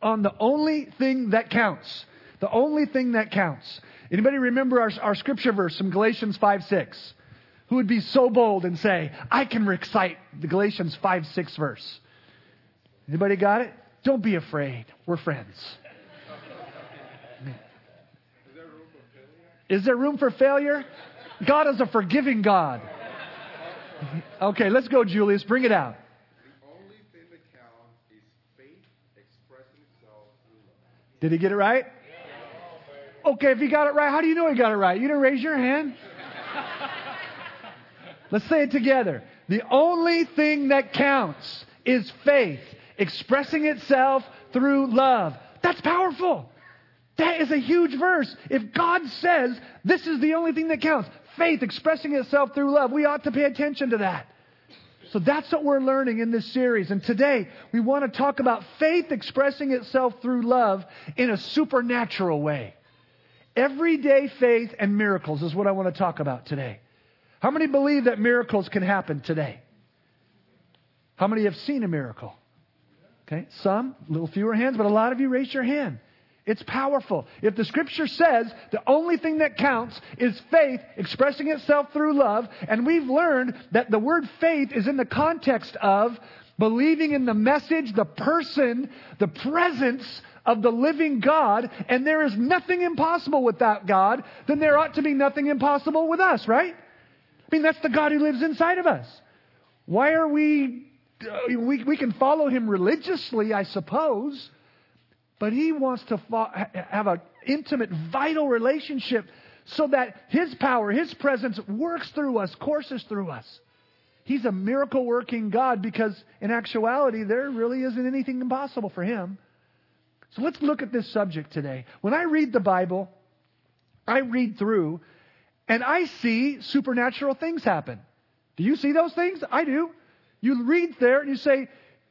on the only thing that counts. The only thing that counts. Anybody remember our scripture verse from Galatians 5:6? Who would be so bold and say, I can recite the Galatians 5:6 verse? Anybody got it? Don't be afraid. We're friends. Is there room for failure? God is a forgiving God. Okay, let's go, Julius. Bring it out. The only thing that counts is faith expressing itself through love. Did he get it right? Okay, if he got it right, how do you know he got it right? You didn't raise your hand. Let's say it together. The only thing that counts is faith expressing itself through love. That's powerful. That is a huge verse. If God says this is the only thing that counts, faith expressing itself through love, we ought to pay attention to that. So that's what we're learning in this series. And today we want to talk about faith expressing itself through love in a supernatural way. Everyday faith and miracles is what I want to talk about today. How many believe that miracles can happen today? How many have seen a miracle? Okay, some, a little fewer hands, but a lot of you raised your hand. It's powerful. If the scripture says the only thing that counts is faith expressing itself through love, and we've learned that the word faith is in the context of believing in the message, the person, the presence of the living God, and there is nothing impossible with that God, then there ought to be nothing impossible with us, right? I mean, that's the God who lives inside of us. Why are we can follow Him religiously, I suppose, but He wants to have an intimate, vital relationship so that His power, His presence works through us, courses through us. He's a miracle-working God because in actuality, there really isn't anything impossible for Him. So let's look at this subject today. When I read the Bible, I read through and I see supernatural things happen. Do you see those things? I do. You read there and you say,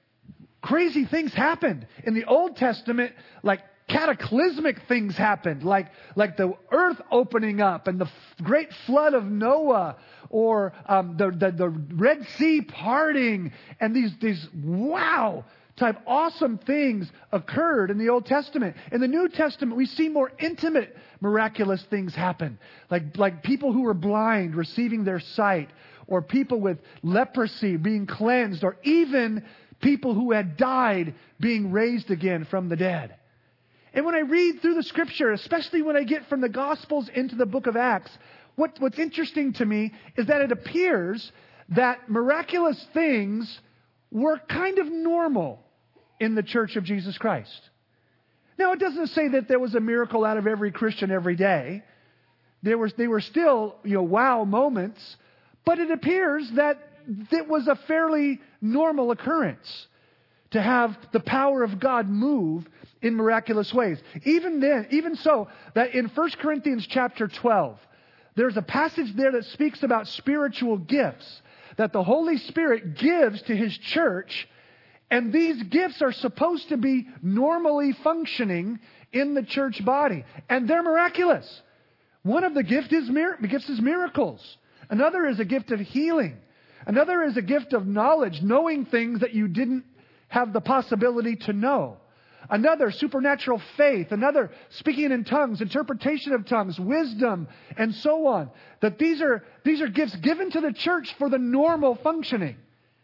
crazy things happened. In the Old Testament, like cataclysmic things happened, like the earth opening up and the great flood of Noah, or the Red Sea parting, and these wow type awesome things occurred in the Old Testament. In the New Testament, we see more intimate, miraculous things happen, like people who were blind receiving their sight, or people with leprosy being cleansed, or even people who had died being raised again from the dead. And when I read through the Scripture, especially when I get from the Gospels into the book of Acts, what's interesting to me is that it appears that miraculous things were kind of normal in the Church of Jesus Christ. Now, it doesn't say that there was a miracle out of every Christian every day. They were still, wow moments, but it appears that it was a fairly normal occurrence to have the power of God move in miraculous ways. Even so, that in 1 Corinthians chapter 12, there's a passage there that speaks about spiritual gifts that the Holy Spirit gives to His church, and these gifts are supposed to be normally functioning in the church body, and they're miraculous. One of the gifts is miracles. Another is a gift of healing. Another is a gift of knowledge, knowing things that you didn't have the possibility to know. Another, supernatural faith. Another, speaking in tongues, interpretation of tongues, wisdom, and so on. That these are gifts given to the church for the normal functioning.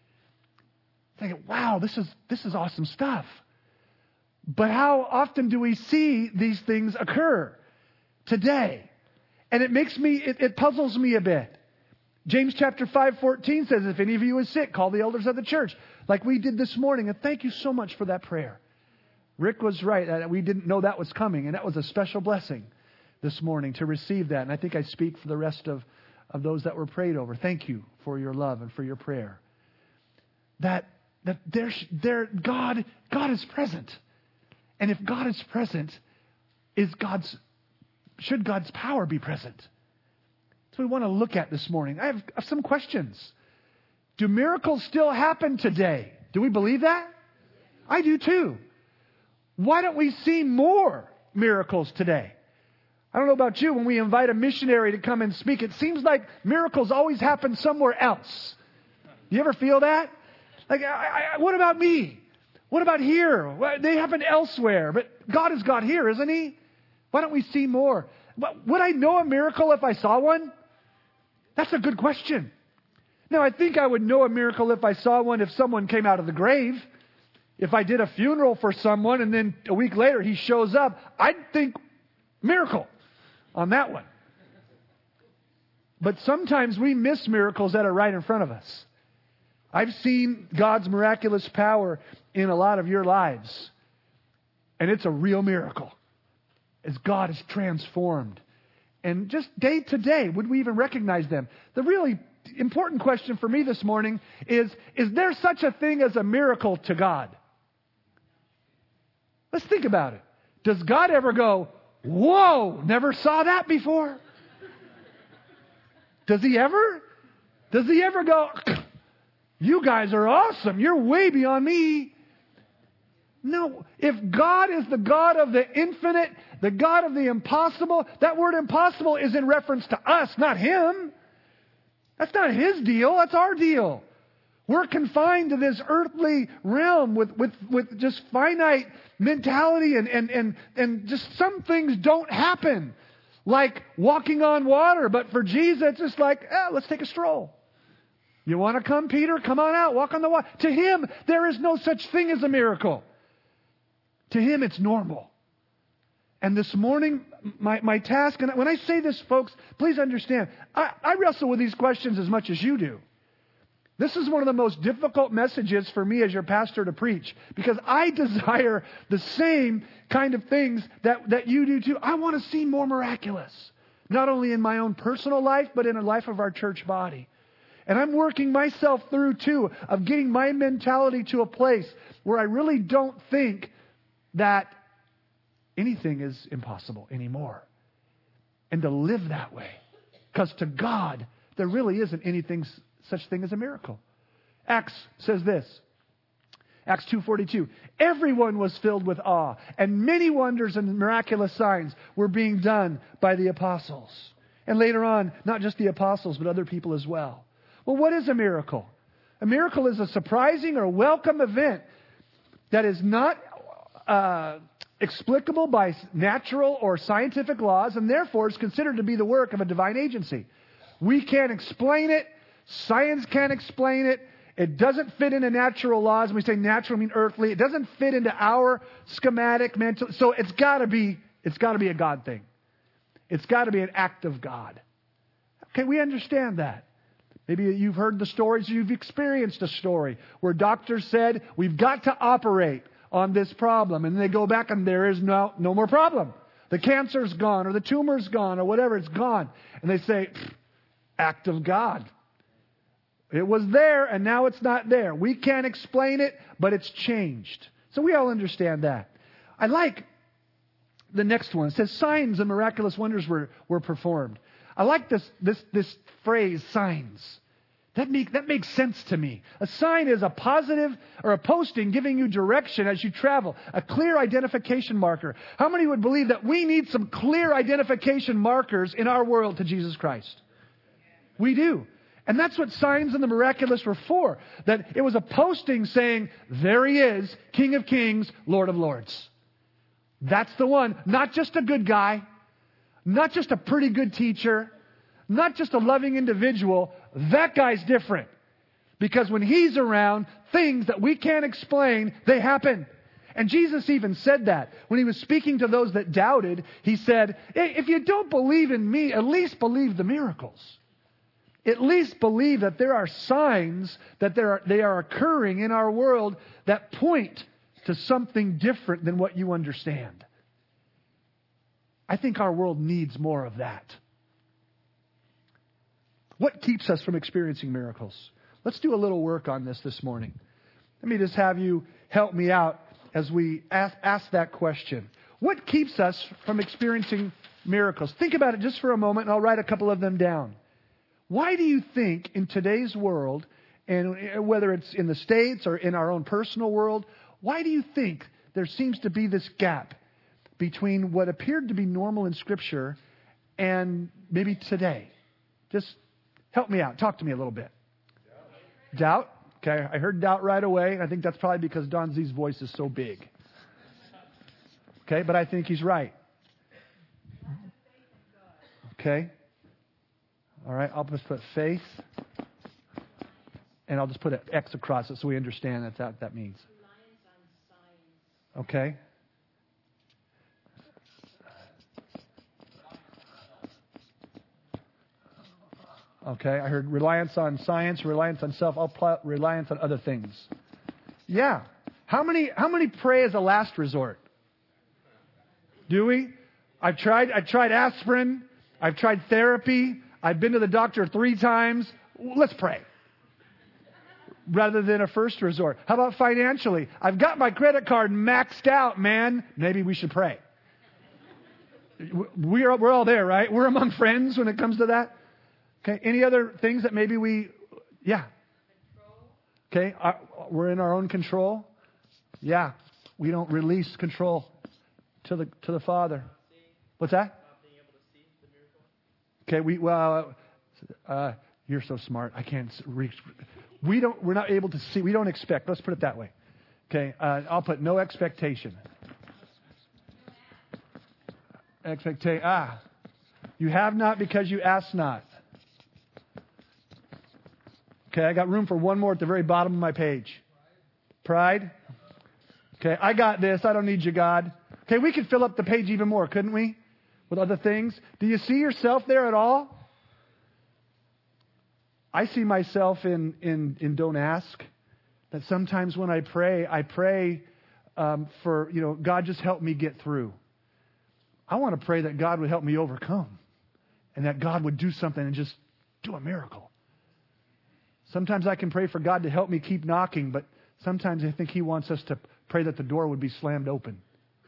Thinking, wow, this is awesome stuff. But how often do we see these things occur today? And it puzzles me a bit. James chapter 5:14 says, if any of you is sick, call the elders of the church, like we did this morning. And thank you so much for that prayer. Rick was right. We didn't know that was coming, and that was a special blessing this morning to receive that. And I think I speak for the rest of those that were prayed over. Thank you for your love and for your prayer. That God is present. And if God is present, should God's power be present? So we want to look at this morning. I have some questions. Do miracles still happen today? Do we believe that? I do too. Why don't we see more miracles today? I don't know about you. When we invite a missionary to come and speak, it seems like miracles always happen somewhere else. You ever feel that? Like, what about me? What about here? Well, they happen elsewhere, but God is God here, isn't He? Why don't we see more? Would I know a miracle if I saw one? That's a good question. Now, I think I would know a miracle if I saw one if someone came out of the grave. If I did a funeral for someone and then a week later he shows up, I'd think miracle on that one. But sometimes we miss miracles that are right in front of us. I've seen God's miraculous power in a lot of your lives. And it's a real miracle. As God is transformed. And just day to day, would we even recognize them? The really important question for me this morning is there such a thing as a miracle to God? Let's think about it. Does God ever go, whoa, never saw that before? Does He ever? Does He ever go, you guys are awesome, you're way beyond me? No. If God is the God of the infinite, the God of the impossible, that word impossible is in reference to us, not Him. That's not His deal, that's our deal. We're confined to this earthly realm with just finite mentality and just some things don't happen. Like walking on water, but for Jesus it's just like, let's take a stroll. You want to come, Peter? Come on out, walk on the water. To Him, there is no such thing as a miracle. To Him, it's normal. And this morning, my task, and when I say this, folks, please understand, I wrestle with these questions as much as you do. This is one of the most difficult messages for me as your pastor to preach, because I desire the same kind of things that you do too. I want to see more miraculous, not only in my own personal life, but in the life of our church body. And I'm working myself through too, of getting my mentality to a place where I really don't think that anything is impossible anymore. And to live that way. Because to God, there really isn't anything such thing as a miracle. Acts says this. Acts 2:42. Everyone was filled with awe, and many wonders and miraculous signs were being done by the apostles. And later on, not just the apostles, but other people as well. Well, what is a miracle? A miracle is a surprising or welcome event that is not explicable by natural or scientific laws, and therefore is considered to be the work of a divine agency. We can't explain it. Science can't explain it. It doesn't fit into natural laws. When we say natural, I mean earthly. It doesn't fit into our schematic mental. So it's got to be a God thing. It's got to be an act of God. Okay, we understand that. Maybe you've heard the stories, you've experienced a story where doctors said, we've got to operate on this problem. And they go back and there is no more problem. The cancer's gone or the tumor's gone or whatever, it's gone. And they say, act of God. It was there and now it's not there. We can't explain it, but it's changed. So we all understand that. I like the next one. It says signs and miraculous wonders were performed. I like this phrase, signs. That makes sense to me. A sign is a positive or a posting giving you direction as you travel. A clear identification marker. How many would believe that we need some clear identification markers in our world to Jesus Christ? We do. And that's what signs and the miraculous were for. That it was a posting saying, there He is, King of Kings, Lord of Lords. That's the one. Not just a good guy. Not just a pretty good teacher. Not just a loving individual. That guy's different. Because when He's around, things that we can't explain, they happen. And Jesus even said that. When He was speaking to those that doubted, He said, hey, if you don't believe in me, at least believe the miracles. At least believe that there are signs that they are occurring in our world that point to something different than what you understand. I think our world needs more of that. What keeps us from experiencing miracles? Let's do a little work on this morning. Let me just have you help me out as we ask that question. What keeps us from experiencing miracles? Think about it just for a moment, and I'll write a couple of them down. Why do you think in today's world, and whether it's in the States or in our own personal world, why do you think there seems to be this gap between what appeared to be normal in Scripture and maybe today? Just help me out. Talk to me a little bit. Doubt. Okay, I heard doubt right away, and I think that's probably because Don Z's voice is so big. Okay, but I think he's right. Okay. All right, I'll just put faith, and I'll just put an X across it so we understand that's what that means. Okay. Okay, I heard reliance on science, reliance on self, reliance on other things. Yeah. How many pray as a last resort? Do we? I've tried aspirin. I've tried therapy. I've been to the doctor 3 times. Let's pray. Rather than a first resort. How about financially? I've got my credit card maxed out, man. Maybe we should pray. We're all there, right? We're among friends when it comes to that. Okay. Any other things that maybe yeah. Okay. We're in our own control. Yeah. We don't release control to the Father. What's that? Okay. You're so smart. I can't reach. We're not able to see. We don't expect. Let's put it that way. Okay. I'll put no expectation. You have not because you ask not. Okay, I got room for one more at the very bottom of my page. Pride. Okay, I got this. I don't need you, God. Okay, we could fill up the page even more, couldn't we? With other things. Do you see yourself there at all? I see myself in don't ask. That sometimes when I pray for, God, just help me get through. I want to pray that God would help me overcome. And that God would do something and just do a miracle. Sometimes I can pray for God to help me keep knocking, but sometimes I think He wants us to pray that the door would be slammed open.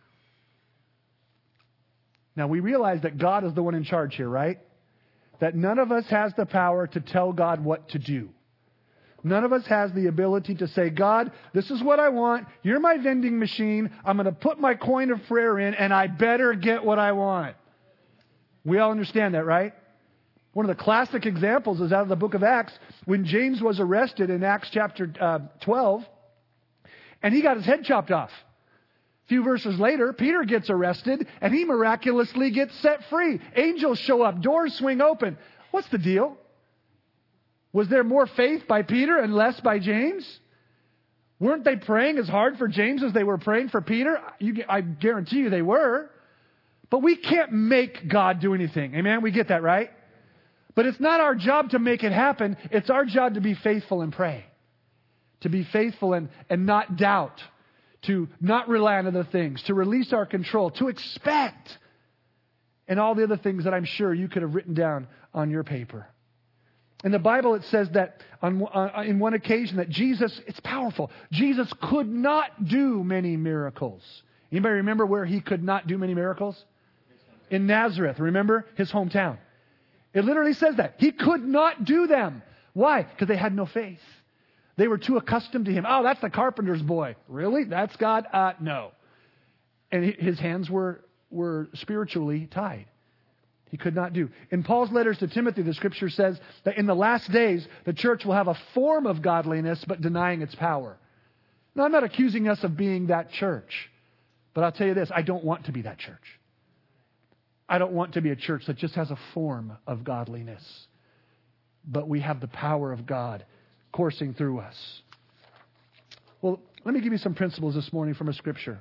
Now, we realize that God is the one in charge here, right? That none of us has the power to tell God what to do. None of us has the ability to say, God, this is what I want. You're my vending machine. I'm going to put my coin of prayer in, and I better get what I want. We all understand that, right? One of the classic examples is out of the book of Acts, when James was arrested in Acts chapter 12, and he got his head chopped off. A few verses later, Peter gets arrested, and he miraculously gets set free. Angels show up, doors swing open. What's the deal? Was there more faith by Peter and less by James? Weren't they praying as hard for James as they were praying for Peter? I guarantee you they were. But we can't make God do anything. Amen? We get that, right? But it's not our job to make it happen. It's our job to be faithful and pray. To be faithful and not doubt. To not rely on other things. To release our control. To expect. And all the other things that I'm sure you could have written down on your paper. In the Bible it says that in one occasion that Jesus, it's powerful. Jesus could not do many miracles. Anybody remember where He could not do many miracles? In Nazareth. Remember? His hometown. It literally says that. He could not do them. Why? Because they had no faith. They were too accustomed to Him. Oh, that's the carpenter's boy. Really? That's God? No. And His hands were spiritually tied. He could not do. In Paul's letters to Timothy, the Scripture says that in the last days, the church will have a form of godliness, but denying its power. Now, I'm not accusing us of being that church. But I'll tell you this, I don't want to be that church. I don't want to be a church that just has a form of godliness. But we have the power of God coursing through us. Well, let me give you some principles this morning from a Scripture.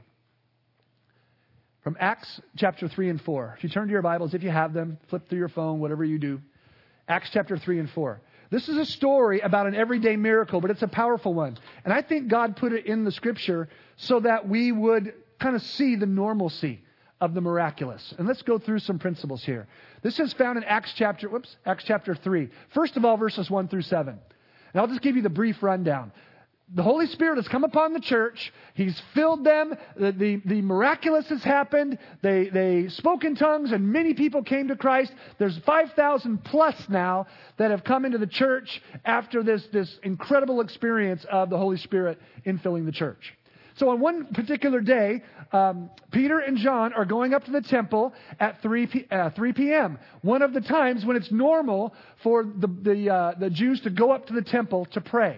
From Acts chapter 3 and 4. If you turn to your Bibles, if you have them, flip through your phone, whatever you do. Acts chapter 3 and 4. This is a story about an everyday miracle, but it's a powerful one. And I think God put it in the Scripture so that we would kind of see the normalcy of the miraculous. And let's go through some principles here. This is found in Acts chapter 3. First of all, verses 1 through 7. And I'll just give you the brief rundown. The Holy Spirit has come upon the church. He's filled them. The miraculous has happened. They spoke in tongues and many people came to Christ. There's 5,000 plus now that have come into the church after this incredible experience of the Holy Spirit infilling the church. So on one particular day, Peter and John are going up to the temple at 3 p.m. One of the times when it's normal for the Jews to go up to the temple to pray.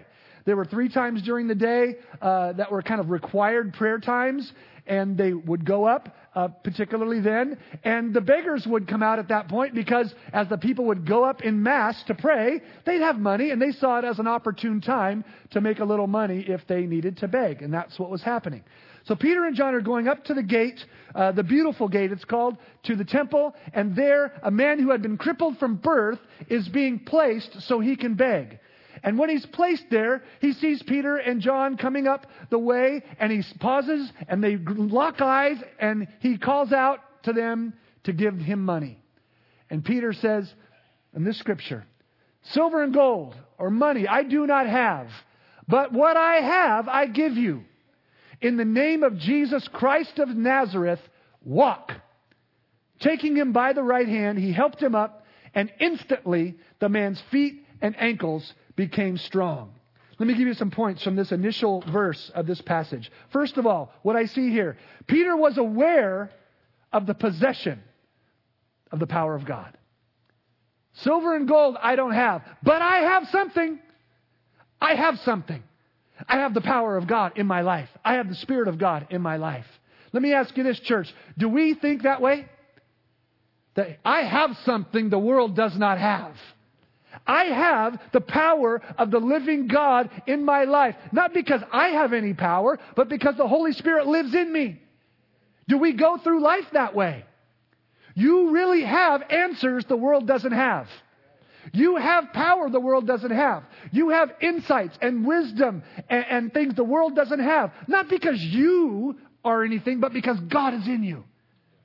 There were 3 times during the day that were kind of required prayer times, and they would go up, particularly then. And the beggars would come out at that point because as the people would go up in mass to pray, they'd have money, and they saw it as an opportune time to make a little money if they needed to beg. And that's what was happening. So Peter and John are going up to the gate, the beautiful gate it's called, to the temple. And there, a man who had been crippled from birth is being placed so he can beg. And when he's placed there, he sees Peter and John coming up the way, and he pauses, and they lock eyes, and he calls out to them to give him money. And Peter says, in this scripture, "Silver and gold, or money, I do not have, but what I have, I give you. In the name of Jesus Christ of Nazareth, walk." Taking him by the right hand, he helped him up, and instantly the man's feet and ankles became strong. Let me give you some points from this initial verse of this passage. First of all, what I see here, Peter was aware of the possession of the power of God. Silver and gold I don't have, but I have something. I have something. I have the power of God in my life. I have the Spirit of God in my life. Let me ask you this, church. Do we think that way? That I have something the world does not have. I have the power of the living God in my life. Not because I have any power, but because the Holy Spirit lives in me. Do we go through life that way? You really have answers the world doesn't have. You have power the world doesn't have. You have insights and wisdom and things the world doesn't have. Not because you are anything, but because God is in you.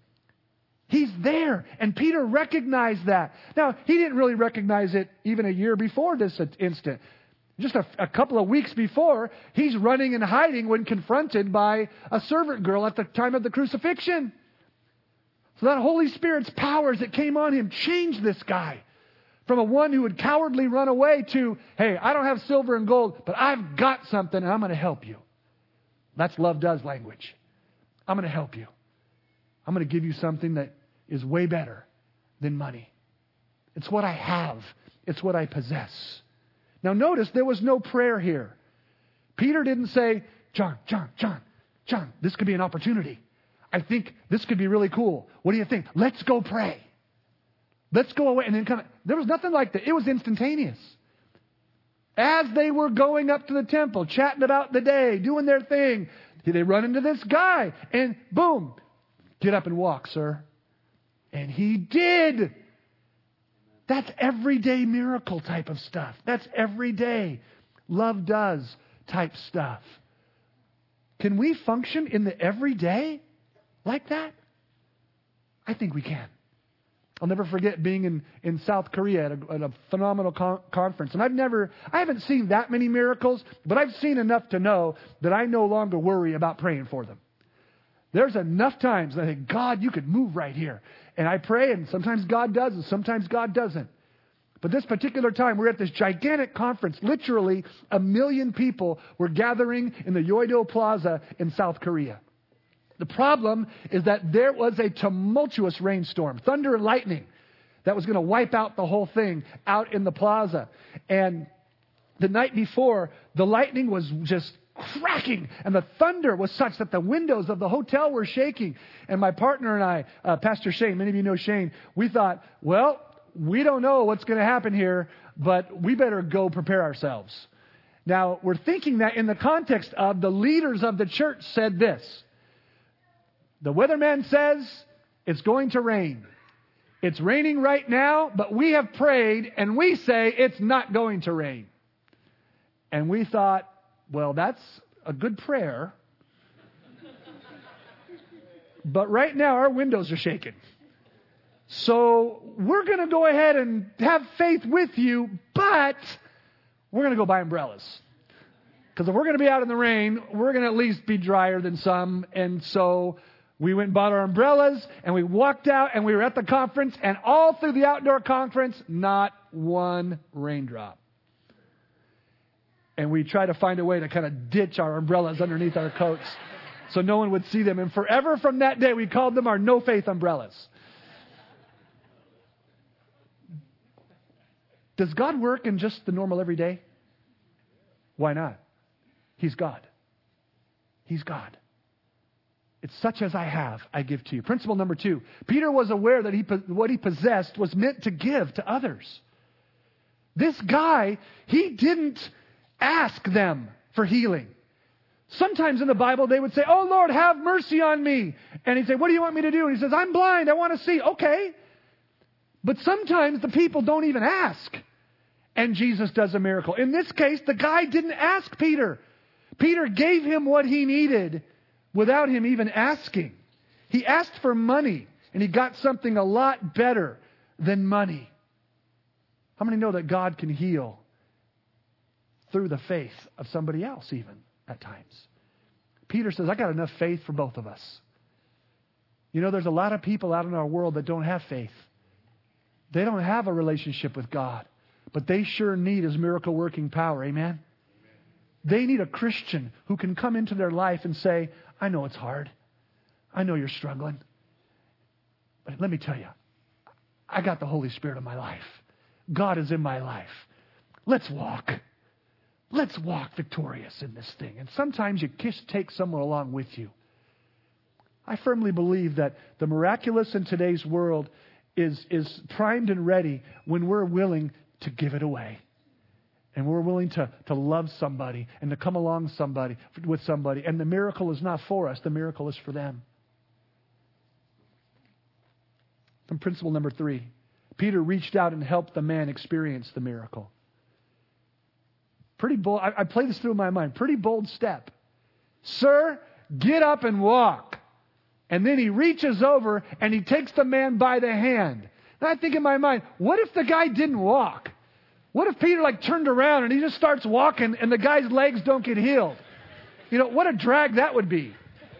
He's there. And Peter recognized that. Now, he didn't really recognize it even a year before this instant. Just a couple of weeks before, he's running and hiding when confronted by a servant girl at the time of the crucifixion. So that Holy Spirit's powers that came on him changed this guy. From a one who would cowardly run away to, hey, I don't have silver and gold, but I've got something and I'm going to help you. That's love does language. I'm going to help you. I'm going to give you something that is way better than money. It's what I have. It's what I possess. Now notice there was no prayer here. Peter didn't say, John, this could be an opportunity. I think this could be really cool. What do you think? Let's go pray. Let's go away. And then come. There was nothing like that. It was instantaneous. As they were going up to the temple, chatting about the day, doing their thing, they run into this guy. And boom, get up and walk, sir. And he did. That's everyday miracle type of stuff. That's everyday love does type stuff. Can we function in the everyday like that? I think we can. I'll never forget being in South Korea at a phenomenal conference. And I haven't seen that many miracles, but I've seen enough to know that I no longer worry about praying for them. There's enough times that I think, God, you could move right here. And I pray, and sometimes God does, and sometimes God doesn't. But this particular time, we're at this gigantic conference. Literally, 1 million people were gathering in the Yeouido Plaza in South Korea. The problem is that there was a tumultuous rainstorm, thunder and lightning, that was going to wipe out the whole thing out in the plaza. And the night before, the lightning was just cracking, and the thunder was such that the windows of the hotel were shaking. And my partner and I, Pastor Shane, many of you know Shane, we thought, well, we don't know what's going to happen here, but we better go prepare ourselves. Now, we're thinking that in the context of the leaders of the church said this. The weatherman says it's going to rain. It's raining right now, but we have prayed and we say it's not going to rain. And we thought, well, that's a good prayer. But right now our windows are shaking. So we're going to go ahead and have faith with you, but we're going to go buy umbrellas. Because if we're going to be out in the rain, we're going to at least be drier than some. And so we went and bought our umbrellas, and we walked out, and we were at the conference, and all through the outdoor conference, not one raindrop. And we tried to find a way to kind of ditch our umbrellas underneath our coats so no one would see them. And forever from that day, we called them our no-faith umbrellas. Does God work in just the normal everyday? Why not? He's God. He's God. It's such as I have, I give to you. Principle number 2. Peter was aware that what he possessed was meant to give to others. This guy, he didn't ask them for healing. Sometimes in the Bible they would say, "Oh Lord, have mercy on me." And he'd say, "What do you want me to do?" And he says, "I'm blind, I want to see." Okay. But sometimes the people don't even ask. And Jesus does a miracle. In this case, the guy didn't ask Peter. Peter gave him what he needed without him even asking. He asked for money, and he got something a lot better than money. How many know that God can heal through the faith of somebody else even at times? Peter says, "I got enough faith for both of us." You know, there's a lot of people out in our world that don't have faith. They don't have a relationship with God, but they sure need His miracle-working power. Amen? They need a Christian who can come into their life and say, "I know it's hard. I know you're struggling. But let me tell you, I got the Holy Spirit in my life. God is in my life. Let's walk. Let's walk victorious in this thing." And sometimes you just take someone along with you. I firmly believe that the miraculous in today's world is primed and ready when we're willing to give it away. And we're willing to love somebody and to come along with somebody. And the miracle is not for us. The miracle is for them. And principle number 3. Peter reached out and helped the man experience the miracle. Pretty bold. I play this through in my mind. Pretty bold step. "Sir, get up and walk." And then he reaches over and he takes the man by the hand. And I think in my mind, what if the guy didn't walk? What if Peter turned around and he just starts walking and the guy's legs don't get healed? You know, what a drag that would be.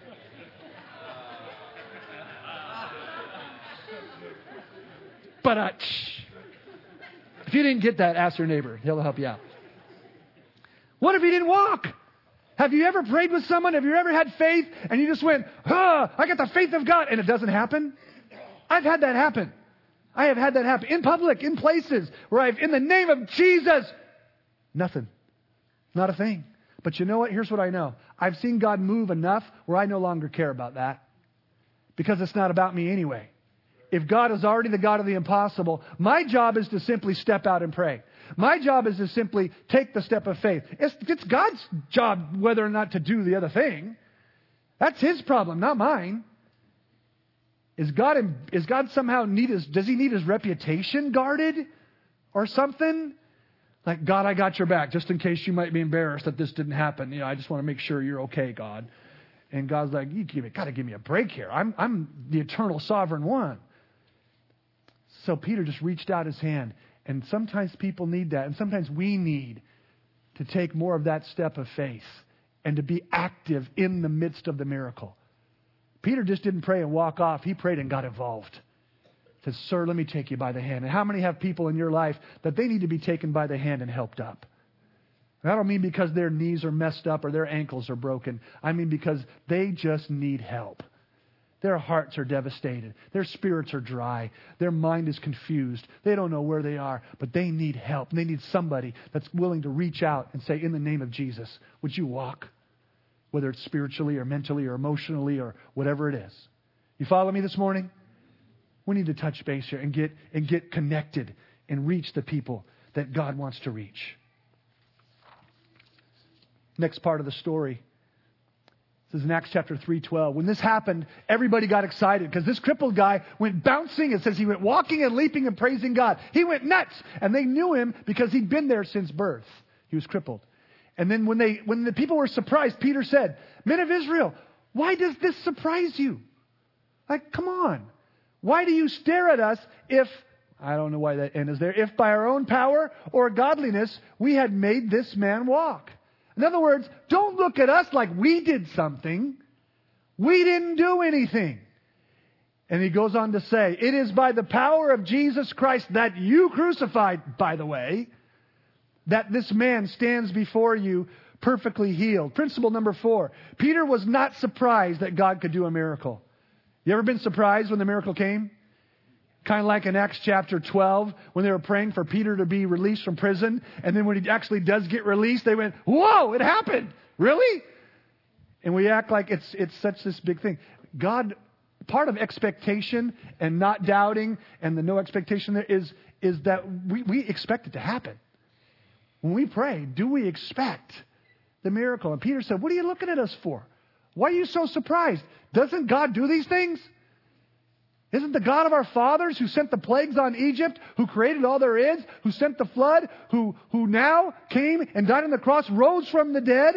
But if you didn't get that, ask your neighbor. He'll help you out. What if he didn't walk? Have you ever prayed with someone? Have you ever had faith and you just went, I got the faith of God, and it doesn't happen? I've had that happen. I have had that happen in public, in places where in the name of Jesus, nothing. Not a thing. But you know what? Here's what I know. I've seen God move enough where I no longer care about that, because it's not about me anyway. If God is already the God of the impossible, my job is to simply step out and pray. My job is to simply take the step of faith. It's God's job whether or not to do the other thing. That's His problem, not mine. Is God somehow does He need His reputation guarded or something? Like, "God, I got your back just in case you might be embarrassed that this didn't happen. You know, I just want to make sure you're okay, God." And God's like, "You got to give me a break here. I'm the eternal sovereign one." So Peter just reached out his hand. And sometimes people need that. And sometimes we need to take more of that step of faith and to be active in the midst of the miracle. Peter just didn't pray and walk off. He prayed and got involved. He said, "Sir, let me take you by the hand." And how many have people in your life that they need to be taken by the hand and helped up? And I don't mean because their knees are messed up or their ankles are broken. I mean because they just need help. Their hearts are devastated. Their spirits are dry. Their mind is confused. They don't know where they are, but they need help. And they need somebody that's willing to reach out and say, "In the name of Jesus, would you walk?" Whether it's spiritually or mentally or emotionally or whatever it is. You follow me this morning? We need to touch base here and get connected and reach the people that God wants to reach. Next part of the story. This is in Acts chapter 3:12. When this happened, everybody got excited because this crippled guy went bouncing. It says he went walking and leaping and praising God. He went nuts. And they knew him because he'd been there since birth. He was crippled. And then when the people were surprised, Peter said, "Men of Israel, why does this surprise you? Like, come on. Why do you stare at us if," I don't know why that N is there, "if by our own power or godliness we had made this man walk?" In other words, don't look at us like we did something. We didn't do anything. And he goes on to say, "It is by the power of Jesus Christ that you crucified, by the way, that this man stands before you perfectly healed." Principle number 4. Peter was not surprised that God could do a miracle. You ever been surprised when the miracle came? Kind of like in Acts chapter 12, when they were praying for Peter to be released from prison. And then when he actually does get released, they went, whoa, it happened. Really? And we act like it's such this big thing. God, part of expectation and not doubting and the no expectation there is that we expect it to happen. When we pray, do we expect the miracle? And Peter said, what are you looking at us for? Why are you so surprised? Doesn't God do these things? Isn't the God of our fathers who sent the plagues on Egypt, who created all there is, who sent the flood, who now came and died on the cross, rose from the dead?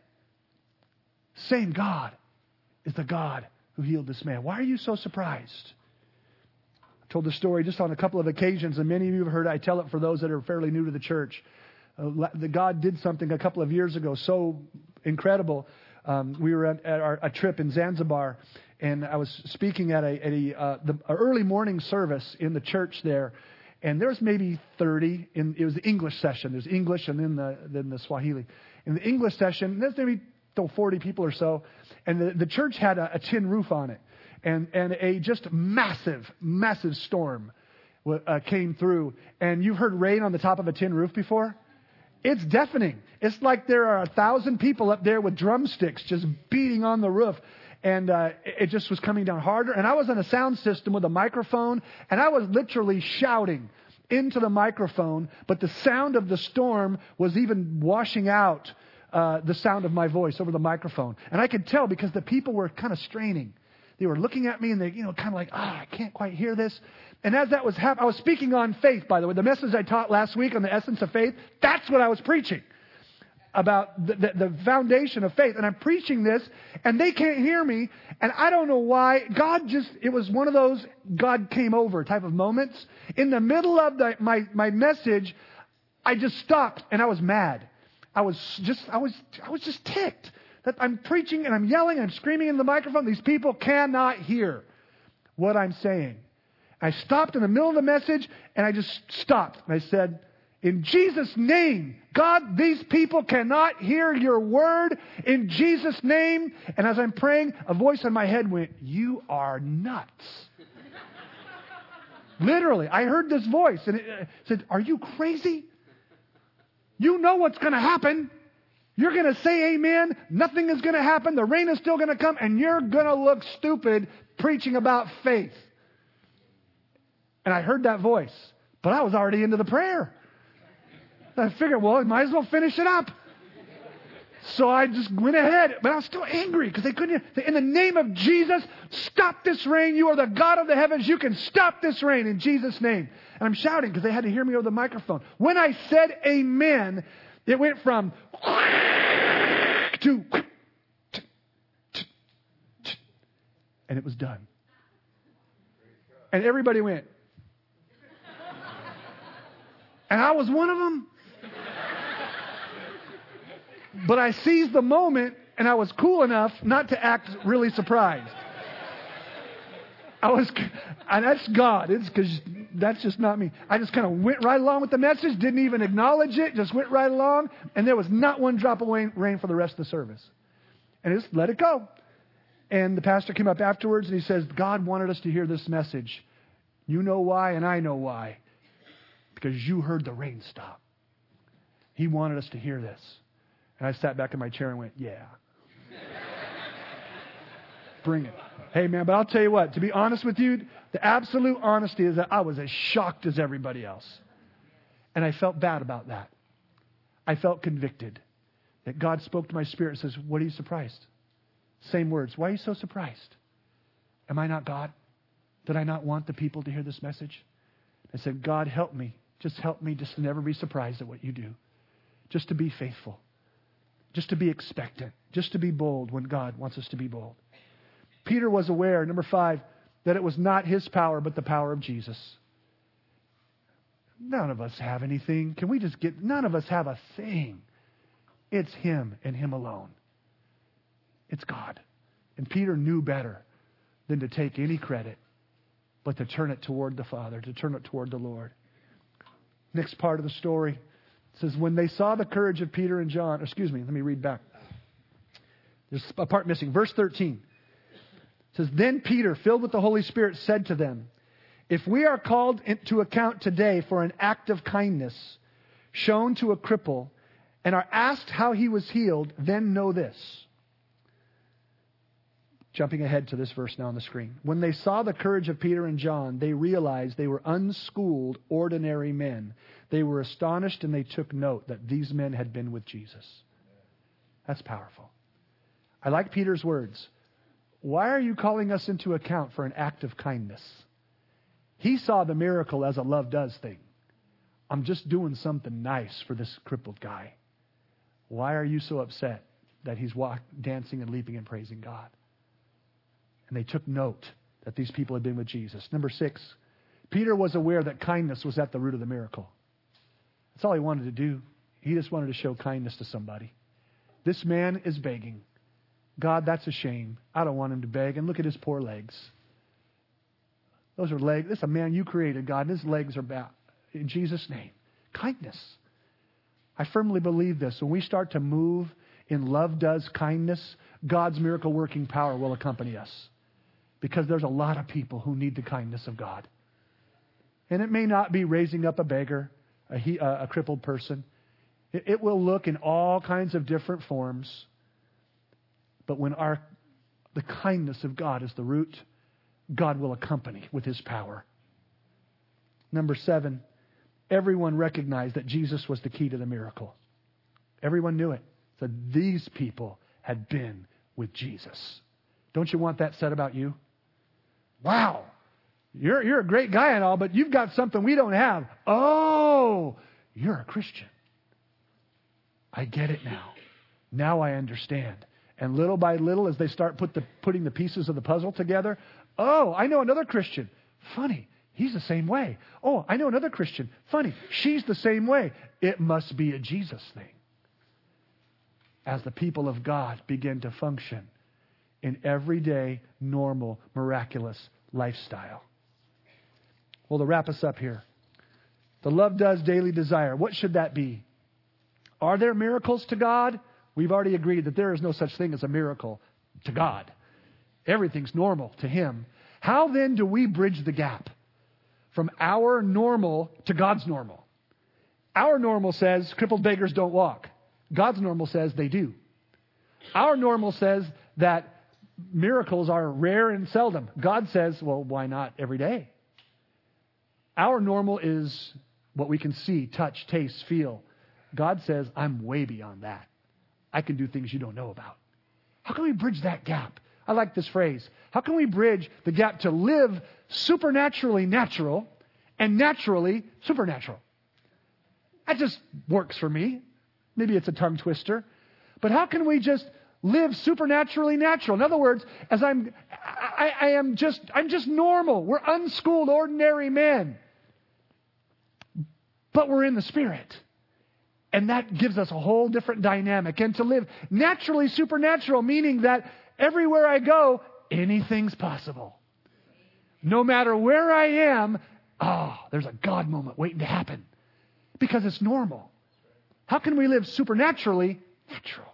Same God is the God who healed this man. Why are you so surprised? I told the story just on a couple of occasions, and many of you have heard I tell it for those that are fairly new to the church. The God did something a couple of years ago so incredible. We were at a trip in Zanzibar, and I was speaking at the early morning service in the church there, and there was maybe 30. It was the English session. There's English and then the Swahili. In the English session, there's maybe 40 people or so, and the church had a tin roof on it, and a just massive storm came through. And you've heard rain on the top of a tin roof before? It's deafening. It's like there are 1,000 people up there with drumsticks just beating on the roof. And it just was coming down harder. And I was on a sound system with a microphone, and I was literally shouting into the microphone. But the sound of the storm was even washing out the sound of my voice over the microphone. And I could tell because the people were kind of straining. They were looking at me and they, kind of like, I can't quite hear this. And as that was happening, I was speaking on faith, by the way. The message I taught last week on the essence of faith, that's what I was preaching. About the foundation of faith. And I'm preaching this, and they can't hear me. And I don't know why. It was one of those God came over type of moments. In the middle of my message, I just stopped, and I was mad. I was just ticked. That I'm preaching and I'm yelling and I'm screaming in the microphone. These people cannot hear what I'm saying. I stopped in the middle of the message and I just stopped. And I said, in Jesus' name, God, these people cannot hear your word. In Jesus' name. And as I'm praying, a voice in my head went, you are nuts. Literally, I heard this voice and it said, are you crazy? You know what's going to happen. You're going to say amen. Nothing is going to happen. The rain is still going to come. And you're going to look stupid preaching about faith. And I heard that voice. But I was already into the prayer. I figured, well, I might as well finish it up. So I just went ahead. But I was still angry because they couldn't hear. In the name of Jesus, stop this rain. You are the God of the heavens. You can stop this rain in Jesus' name. And I'm shouting because they had to hear me over the microphone. When I said amen, it went from to and it was done. And everybody went. And I was one of them. But I seized the moment and I was cool enough not to act really surprised. And that's God. It's because that's just not me. I just kind of went right along with the message, didn't even acknowledge it, just went right along, and there was not one drop of rain for the rest of the service. And just let it go. And the pastor came up afterwards and he says, God wanted us to hear this message. You know why and I know why. Because you heard the rain stop. He wanted us to hear this. And I sat back in my chair and went, yeah. Bring it. Hey, man, but I'll tell you what, to be honest with you, the absolute honesty is that I was as shocked as everybody else. And I felt bad about that. I felt convicted that God spoke to my spirit and says, what are you surprised? Same words. Why are you so surprised? Am I not God? Did I not want the people to hear this message? I said, God, help me. Just help me just to never be surprised at what you do. Just to be faithful. Just to be expectant. Just to be bold when God wants us to be bold. Peter was aware, number 5, that it was not his power, but the power of Jesus. None of us have anything. None of us have a thing. It's Him and Him alone. It's God. And Peter knew better than to take any credit, but to turn it toward the Father, to turn it toward the Lord. Next part of the story says, when they saw the courage of Peter and John, let me read back. There's a part missing. Verse 13. It says, then Peter, filled with the Holy Spirit, said to them, If we are called to account today for an act of kindness shown to a cripple and are asked how he was healed, then know this. Jumping ahead to this verse now on the screen. When they saw the courage of Peter and John, they realized they were unschooled, ordinary men. They were astonished and they took note that these men had been with Jesus. That's powerful. I like Peter's words. Why are you calling us into account for an act of kindness? He saw the miracle as a love does thing. I'm just doing something nice for this crippled guy. Why are you so upset that he's dancing and leaping and praising God? And they took note that these people had been with Jesus. Number 6, Peter was aware that kindness was at the root of the miracle. That's all he wanted to do. He just wanted to show kindness to somebody. This man is begging. God, that's a shame. I don't want him to beg. And look at his poor legs. Those are legs. This is a man you created, God, and his legs are bad. In Jesus' name. Kindness. I firmly believe this. When we start to move in love does kindness, God's miracle working power will accompany us. Because there's a lot of people who need the kindness of God. And it may not be raising up a beggar, a crippled person. It will look in all kinds of different forms. But when the kindness of God is the root, God will accompany with His power. Number 7, everyone recognized that Jesus was the key to the miracle. Everyone knew it. So these people had been with Jesus. Don't you want that said about you? Wow, you're a great guy and all, but you've got something we don't have. Oh, you're a Christian. I get it now. Now I understand. And little by little, as they start putting the pieces of the puzzle together, oh, I know another Christian. Funny, he's the same way. Oh, I know another Christian. Funny, she's the same way. It must be a Jesus thing. As the people of God begin to function in everyday, normal, miraculous lifestyle. Well, to wrap us up here, the love does daily desire. What should that be? Are there miracles to God? We've already agreed that there is no such thing as a miracle to God. Everything's normal to Him. How then do we bridge the gap from our normal to God's normal? Our normal says crippled beggars don't walk. God's normal says they do. Our normal says that miracles are rare and seldom. God says, well, why not every day? Our normal is what we can see, touch, taste, feel. God says, I'm way beyond that. I can do things you don't know about. How can we bridge that gap? I like this phrase. How can we bridge the gap to live supernaturally natural and naturally supernatural? That just works for me. Maybe it's a tongue twister. But how can we just live supernaturally natural? In other words, as I'm just normal. We're unschooled, ordinary men. But we're in the Spirit. And that gives us a whole different dynamic. And to live naturally supernatural, meaning that everywhere I go, anything's possible. No matter where I am, there's a God moment waiting to happen. Because it's normal. How can we live supernaturally natural?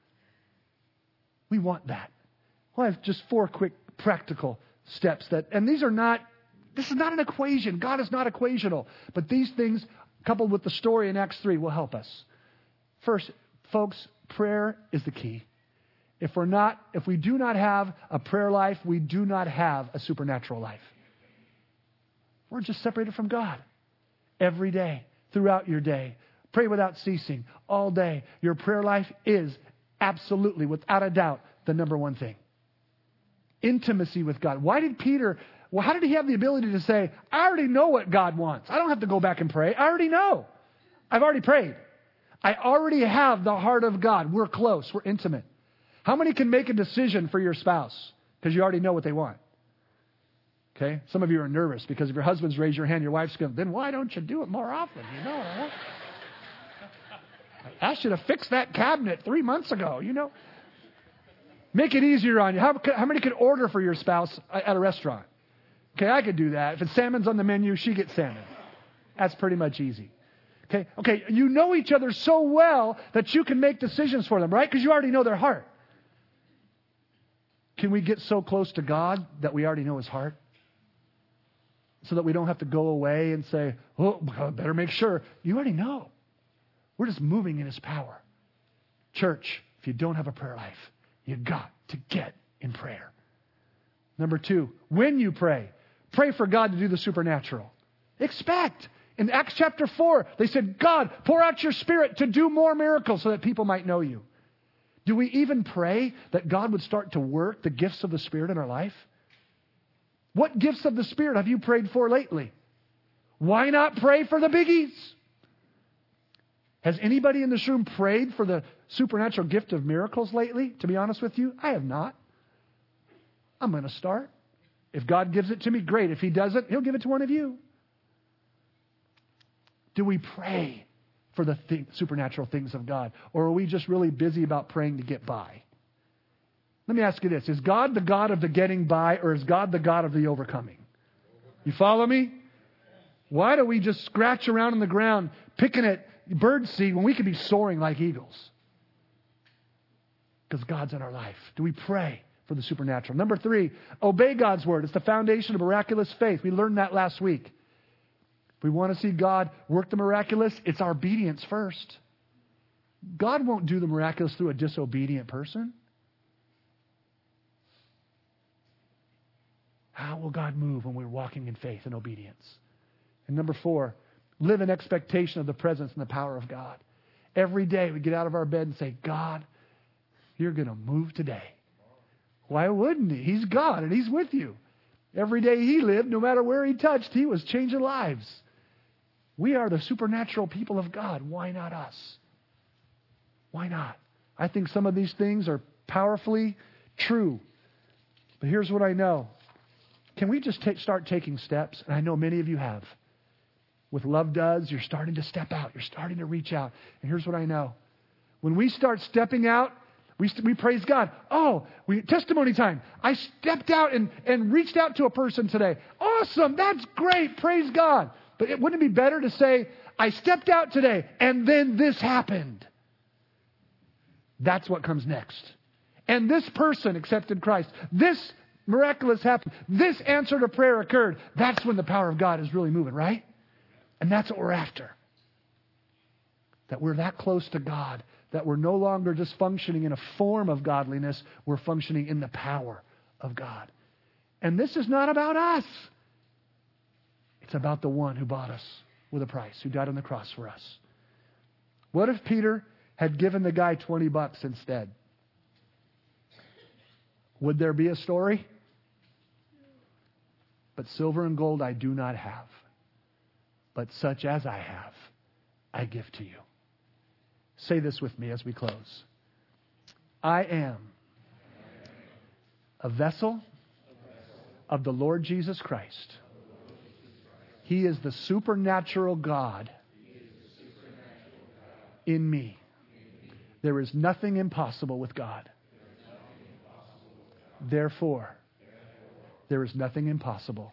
We want that. Well, I have just 4 quick practical steps and this is not an equation. God is not equational. But these things, coupled with the story in Acts 3, will help us. First, folks, prayer is the key. If we do not have a prayer life, we do not have a supernatural life. We're just separated from God every day, throughout your day. Pray without ceasing all day. Your prayer life is absolutely, without a doubt, the number one thing. Intimacy with God. How did he have the ability to say, I already know what God wants. I don't have to go back and pray. I already know. I've already prayed. I already have the heart of God. We're close. We're intimate. How many can make a decision for your spouse? Because you already know what they want. Okay? Some of you are nervous because if your husband's raised your hand, your wife's going, then why don't you do it more often? You know, right? I should have fixed that cabinet 3 months ago, you know. Make it easier on you. How many could order for your spouse at a restaurant? Okay, I could do that. If it's salmon's on the menu, she gets salmon. That's pretty much easy. Okay, you know each other so well that you can make decisions for them, right? Because you already know their heart. Can we get so close to God that we already know His heart? so that we don't have to go away and say, oh, I better make sure. You already know. We're just moving in His power. Church, if you don't have a prayer life, you got to get in prayer. Number 2, when you pray for God to do the supernatural. Expect. In Acts chapter 4, they said, God, pour out your Spirit to do more miracles so that people might know you. Do we even pray that God would start to work the gifts of the Spirit in our life? What gifts of the Spirit have you prayed for lately? Why not pray for the biggies? Has anybody in this room prayed for the supernatural gift of miracles lately? To be honest with you, I have not. I'm going to start. If God gives it to me, great. If He doesn't, He'll give it to one of you. Do we pray for the supernatural things of God? Or are we just really busy about praying to get by? Let me ask you this. Is God the God of the getting by, or is God the God of the overcoming? You follow me? Why do we just scratch around on the ground picking at birdseed when we could be soaring like eagles? Because God's in our life. Do we pray for the supernatural? Number 3, obey God's word. It's the foundation of miraculous faith. We learned that last week. If we want to see God work the miraculous, it's our obedience first. God won't do the miraculous through a disobedient person. How will God move when we're walking in faith and obedience? And number 4, live in expectation of the presence and the power of God. Every day we get out of our bed and say, God, you're going to move today. Why wouldn't He? He's God and He's with you. Every day He lived, no matter where He touched, He was changing lives. We are the supernatural people of God. Why not us? Why not? I think some of these things are powerfully true. But here's what I know. Can we just start taking steps? And I know many of you have. With Love Does, you're starting to step out. You're starting to reach out. And here's what I know. When we start stepping out, we praise God. Testimony time. I stepped out and reached out to a person today. Awesome. That's great. Praise God. But wouldn't it be better to say, I stepped out today and then this happened? That's what comes next. And this person accepted Christ. This miraculous happened. This answer to prayer occurred. That's when the power of God is really moving, right? And that's what we're after. That we're that close to God, that we're no longer just functioning in a form of godliness, we're functioning in the power of God. And this is not about us. It's about the one who bought us with a price, who died on the cross for us. What if Peter had given the guy $20 instead? Would there be a story? But silver and gold I do not have, but such as I have, I give to you. Say this with me as we close. I am a vessel of the Lord Jesus Christ. He is the supernatural God in me. There is nothing impossible with God. Therefore, there is nothing impossible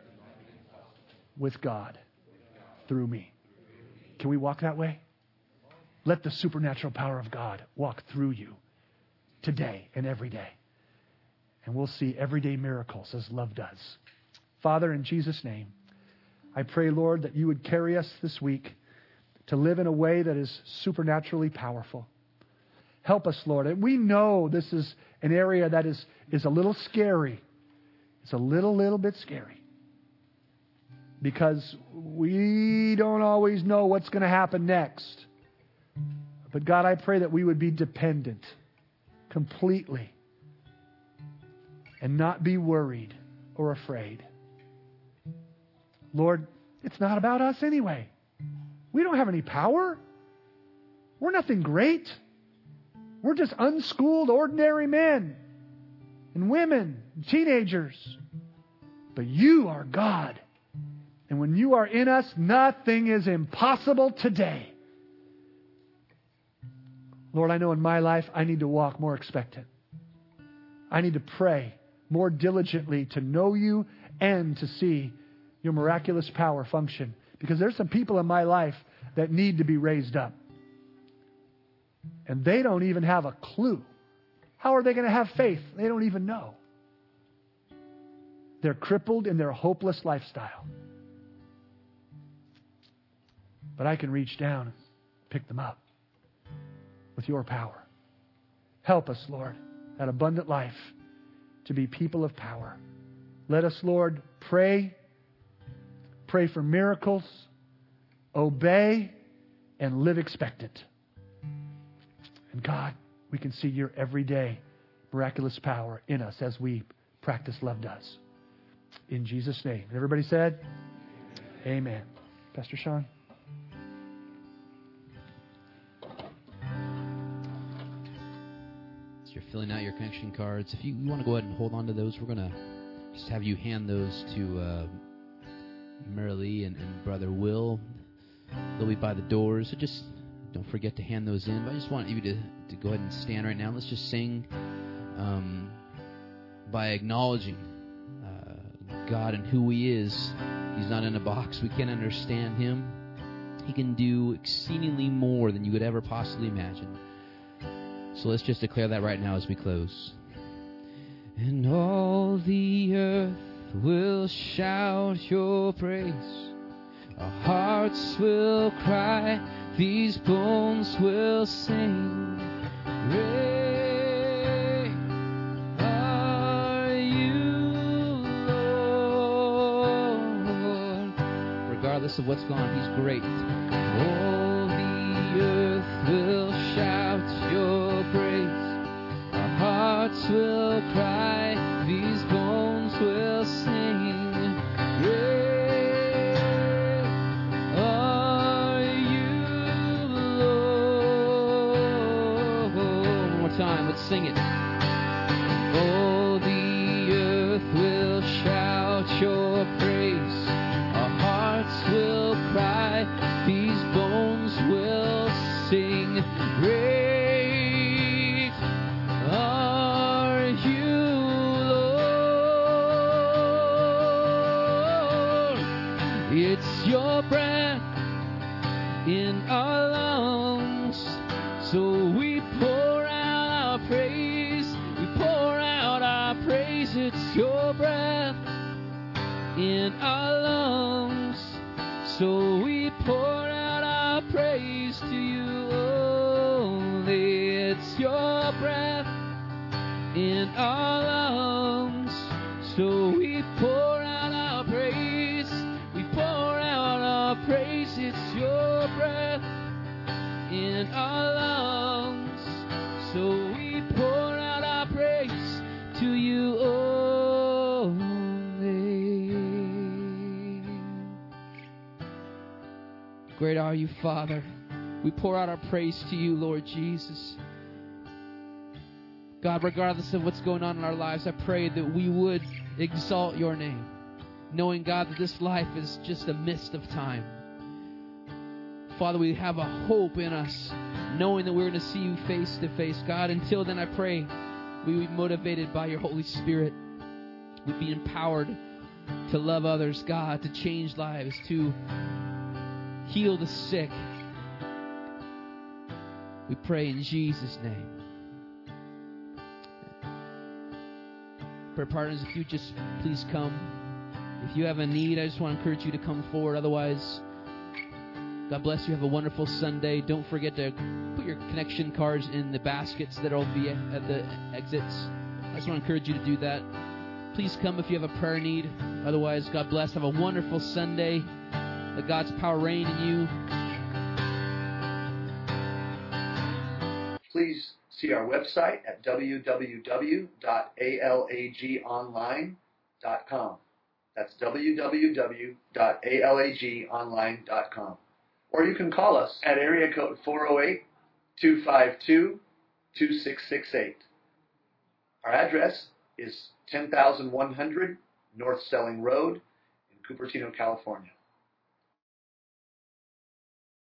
with God through me. Can we walk that way? Let the supernatural power of God walk through you today and every day. And we'll see everyday miracles as Love does. Father, in Jesus' name, I pray, Lord, that you would carry us this week to live in a way that is supernaturally powerful. Help us, Lord. And we know this is an area that is a little scary. It's a little bit scary. Because we don't always know what's going to happen next. But God, I pray that we would be dependent completely and not be worried or afraid. Lord, it's not about us anyway. We don't have any power. We're nothing great. We're just unschooled, ordinary men and women, teenagers. But you are God. And when you are in us, nothing is impossible today. Lord, I know in my life I need to walk more expectant. I need to pray more diligently to know you and to see your miraculous power function. Because there's some people in my life that need to be raised up. And they don't even have a clue. How are they going to have faith? They don't even know. They're crippled in their hopeless lifestyle. But I can reach down and pick them up with your power. Help us, Lord, at Abundant Life to be people of power. Let us, Lord, pray for miracles, obey, and live expectant. And God, we can see your everyday miraculous power in us as we practice love does. In Jesus' name. Everybody said? Amen. Pastor Sean? As you're filling out your connection cards, if you want to go ahead and hold on to those, we're going to just have you hand those to Marilee and Brother Will. They'll be by the doors, so just don't forget to hand those in. But I just want you to go ahead and stand right now. Let's just sing by acknowledging God and who He is. He's not in a box. We can't understand Him. He can do exceedingly more than you could ever possibly imagine. So let's just declare that right now as we close. And all the earth will shout your praise. Our hearts will cry, these bones will sing. Great are you, Lord. Regardless of what's gone on, He's great. All the earth will shout your praise. Our hearts will cry, these bones will sing. Sing it. Oh, the earth will shout your praise. Our hearts will cry. These bones will sing. Great are you, Lord. It's your breath in our lungs, so we pour out praise, we pour out our praise. It's your breath in our lungs, so we pour out our praise to you only. It's your breath in our lungs, so we pour out our praise, we pour out our praise. It's your breath in our lungs, so we pour out our praise to you only. Great are you, Father. We pour out our praise to you, Lord Jesus. God, regardless of what's going on in our lives, I pray that we would exalt your name, knowing, God, that this life is just a mist of time. Father, we have a hope in us, knowing that we're going to see you face to face. God, until then, I pray we would be motivated by your Holy Spirit. We'd be empowered to love others, God, to change lives, to heal the sick. We pray in Jesus' name. Prayer partners, if you just please come. If you have a need, I just want to encourage you to come forward. Otherwise, God bless you. Have a wonderful Sunday. Don't forget to put your connection cards in the baskets that will be at the exits. I just want to encourage you to do that. Please come if you have a prayer need. Otherwise, God bless. Have a wonderful Sunday. Let God's power reign in you. Please see our website at www.alagonline.com. That's www.alagonline.com. Or you can call us at area code 408-252-2668. Our address is 10,100 North Stelling Road in Cupertino, California.